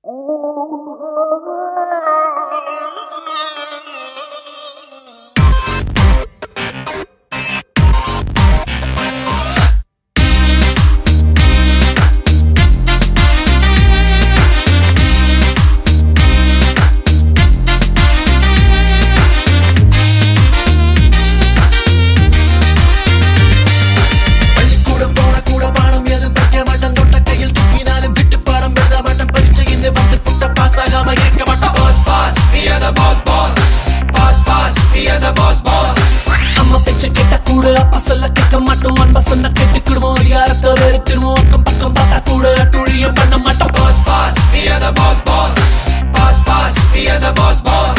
Pasala kekka mattum anba sonna kettikkudumo adhigaratha verithirumo akkam pakkam paatha kuda atuliyum panna mattum boss boss we are the boss boss boss boss we are the boss boss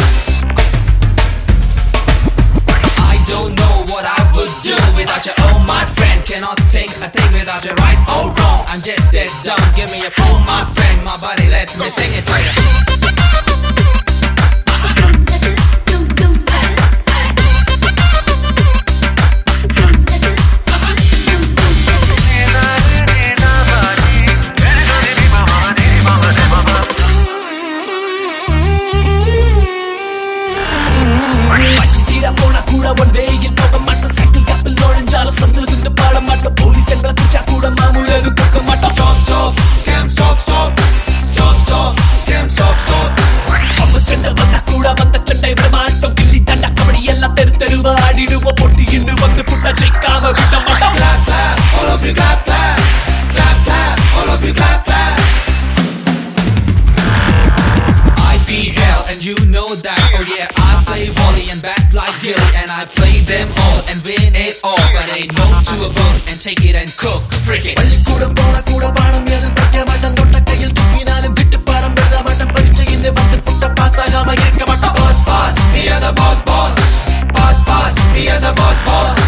I don't know what I would do without you, oh my friend. Cannot think a thing without you, right or wrong. I'm just dead dumb, give me a pull my friend. My body let me sing it to you. One way you know the matter cycle gap alone and jala sandals in the pada matter police engala kucha kuda maamulu edu kokka matter stop stop scam stop stop stop stop scam stop stop amma chenda vanda kuda vanda chenda ivada maattam gilli danda kabadi ella teru teruva aadiduva potti innu vandu putta jeikama vitta matta clap clap all of you clap clap clap clap all of you clap clap IPL and you know that oh yeah I play volley and bat like Gilly and I play them all and win it all but ain't no to a bone and take it and cook freak it palli kuda pona kuda paanam edum pakka mattam notta kayil tukkinalum vittu paadam edutha mattam parichayinne vandu putta pass agama irukka mattam boss boss we are the boss boss boss boss we are the boss boss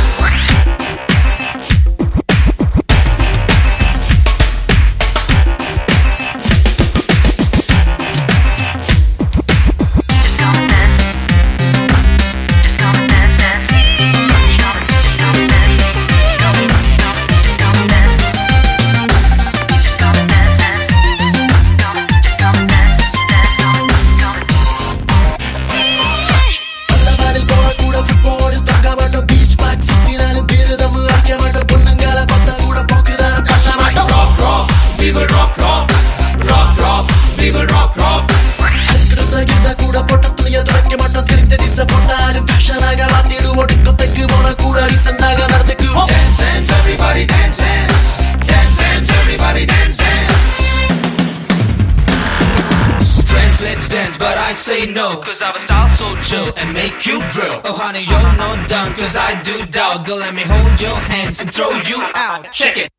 But I say no, cause our style so chill and make you drill. Oh honey, you're not done, cause I do dog. Girl, let me hold your hands and throw you out. Check it.